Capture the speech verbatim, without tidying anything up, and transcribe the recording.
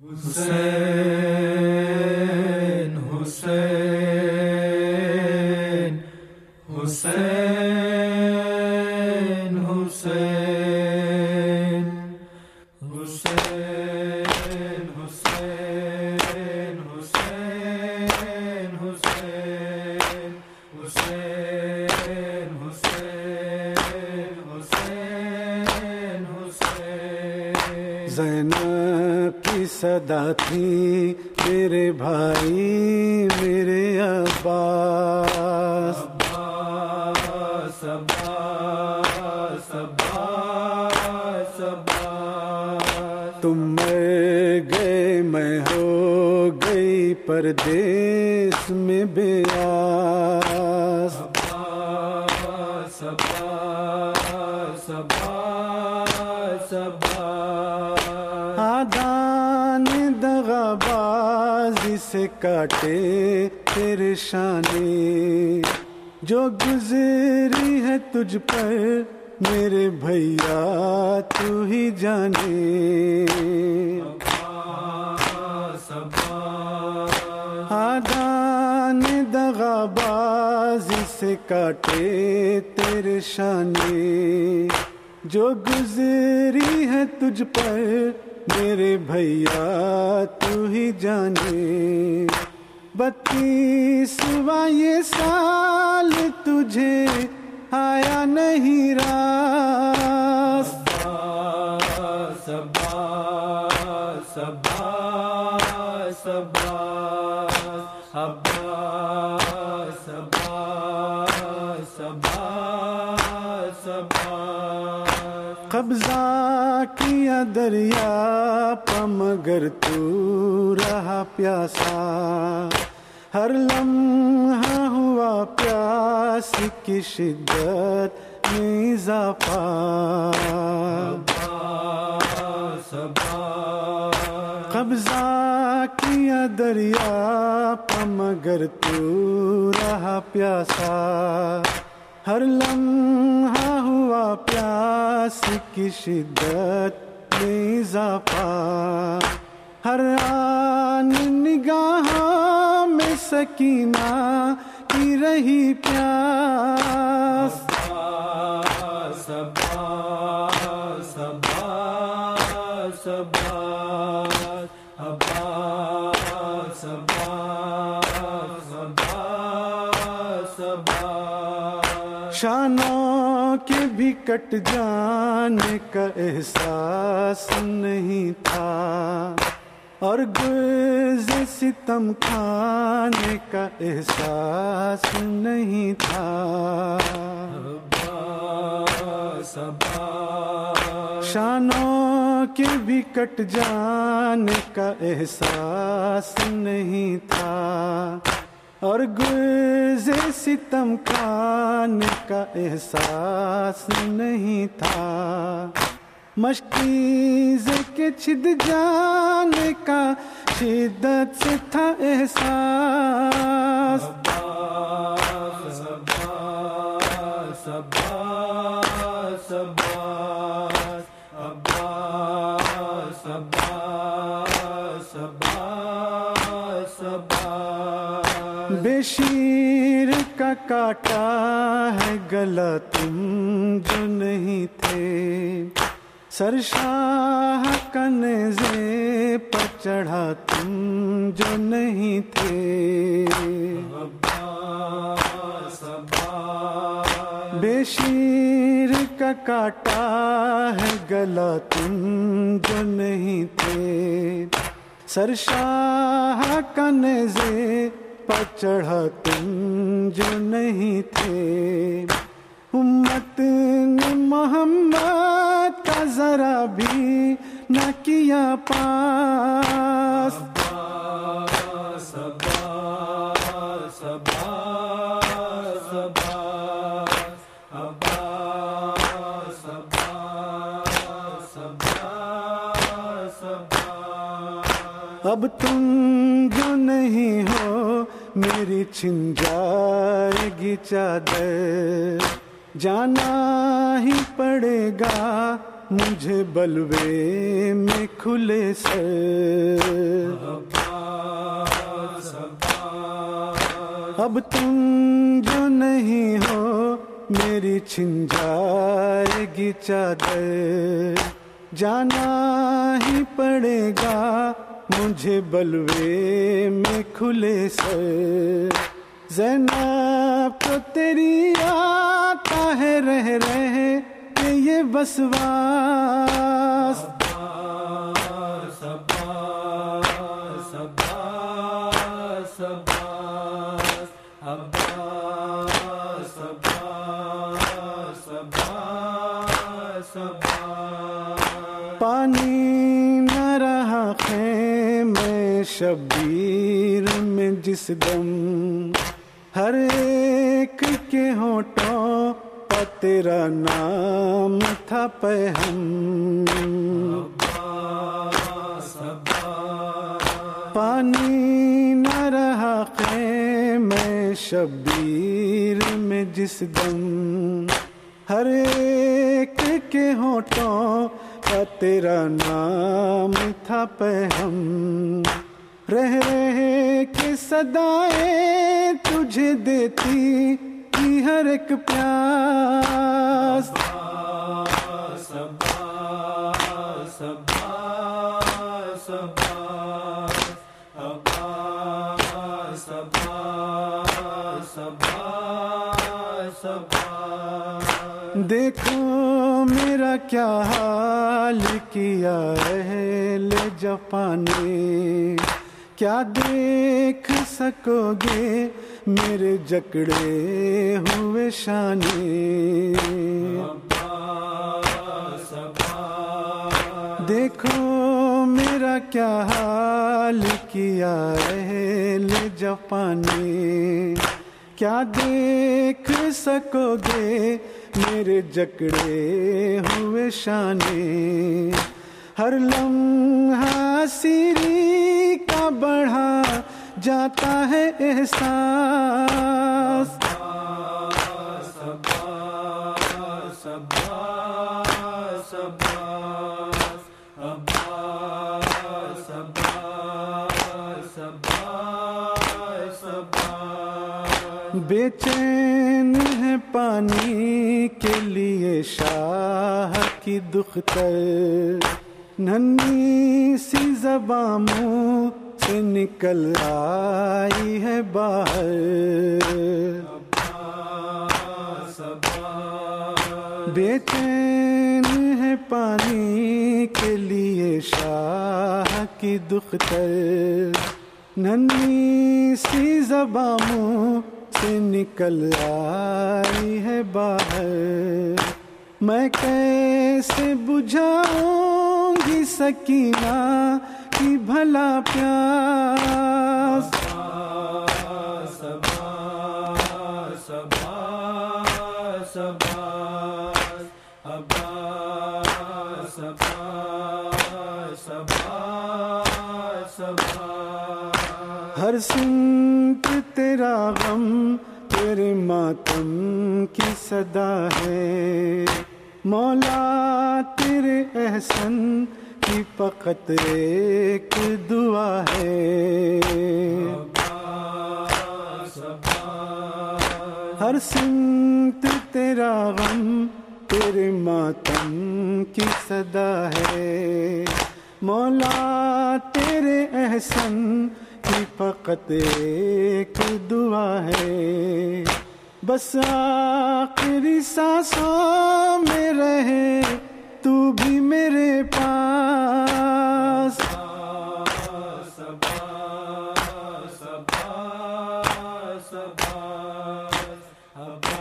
حسین حسین حسین حسین حسین حسین حسین حسین حسین حسین حسین حسین زینب کی صدا تھی میرے بھائی میرے عباس، عباس عباس عباس عباس، تم مر گئے میں ہو گئی پردیس میں بے آس، عباس عباس عباس عباس، آدان دغا بازی سے کاٹے تیرے شانے، جو گزری ہے تجھ پر میرے بھیا تو ہی جانے، عباس عباس، آدان دغا بازی سے کاٹے تیرے شانے، جو گزری ہے تجھ پر میرے بھیا تو ہی جانے، بتیسواں یہ سال تجھے آیا نہیں راس، عباس عباس عباس عباس، عباس عباس عباس عباس، قبضہ کیا دریا پا مگر تو رہا پیاسا، ہر لمحہ ہوا پیاس کی شدت میں اضافہ، عباس عباس، قبضہ کیا دریا پا مگر تو رہا پیاسا، ہر لمحہ ہوا پیاس کی شدت میں اضافہ، ہر آن نگاہوں میں سکینہ کی رہی پیاس، عباس عباس عباس عباس، عباس عباس عباس عباس، شانوں کے بھی کٹ جانے کا احساس نہیں تھا، اور گرز ستم کھانے کا احساس نہیں تھا، عباس عباس، شانوں کے بھی کٹ جانے کا احساس نہیں تھا، اور گرز ستم کھانے کا احساس نہیں تھا، مشکیز کے چھد جانے کا شدت سے تھا احساس، عباس عباس عباس عباس، عباس عباس عباس عباس، بے شیر کا کاٹا ہے گلا تم جو نہیں تھے، سرشاہ کا نیزے پر چڑھا تم جو نہیں تھے، عباس عباس، بے شیر کا کاٹا ہے گلا تم جو نہیں تھے، سرشاہ کا نیزے پر چڑھا تم جو نہیں تھے، امت نے محمد کا ذرا بھی نہ کیا پاس، عباس عباس عباس عباس، عباس عباس عباس عباس، اب تم جو نہیں ہو میری چھن جائے گی چادر، جانا ہی پڑے گا مجھے بلوے میں کھلے سر، اب تم جو نہیں ہو میری چھن جائے گی چادر، جانا ہی پڑے گا مجھے بلوے میں کھلے سر، زینب تو تیری آتا ہے رہ رہ کہ یہ وسواس، عباس عباس عباس عباس عباس عباس عباس عباس، پانی نہ رہا خیمے شبیر میں جس دم، ہر ایک کے ہونٹوں پر تیرا نام تھا پیہم، عباس عباس، پانی نہ رہا خیمے شبیر میں جس دم، ہر ایک کے ہونٹوں پر تیرا نام تھا پیہم، رہ رہ کے صدائیں تجھے دیتی تھی ہر ایک پیاس، عباس عباس عباس عباس عباس عباس عباس عباس، دیکھو میرا کیا حال کیا اہل جفا نے، کیا دیکھ سکو گے میرے جکڑے ہوئے شانے، عباس عباس، دیکھو میرا کیا حال کیا اہل جفا نے، کیا دیکھ سکو گے میرے جکڑے ہوئے شانے، ہر لمحہ سیری کا بڑھا جاتا ہے احساس، عباس عباس عباس عباس عباس عباس عباس عباس، بے چین ہے پانی کے لیے شاہ کی دختر، ننھی سی زباں منہ سے نکل آئی ہے باہر، عباس عباس، بے چین ہے پانی کے لیے شاہ کی دختر، ننھی سی زباں منہ سے نکل آئی ہے باہر، میں کیسے بجھاؤں گی سکینہ کی بھلا پیاس، عباس عباس عباس عباس عباس عباس عباس عباس، ہر سمت تیرا غم تیرے ماتم کی صدا ہے، مولا تیرے احسن کی فقط ایک دعا ہے، عباس عباس، ہر سمت تیرا غم تیرے ماتم کی صدا ہے، مولا تیرے احسن کی فقط ایک دعا ہے، بس آخری سانسوں میں رہے تو بھی میرے پاس، عباس عباس عباس عباس عباس